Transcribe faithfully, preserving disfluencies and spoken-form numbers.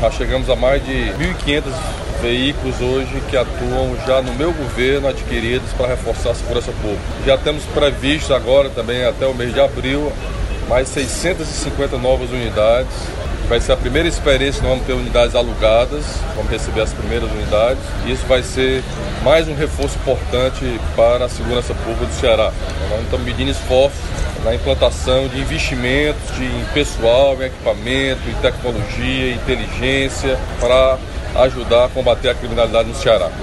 Nós chegamos a mais de mil e quinhentos veículos hoje que atuam já no meu governo, adquiridos para reforçar a segurança pública. Já temos previsto agora também até o mês de abril mais seiscentas e cinquenta novas unidades. Vai ser a primeira experiência que nós vamos ter unidades alugadas, vamos receber as primeiras unidades. Isso vai ser mais um reforço importante para a segurança pública do Ceará. Nós estamos medindo esforços na implantação de investimentos de, em pessoal, em equipamento, em tecnologia, em inteligência, para ajudar a combater a criminalidade no Ceará.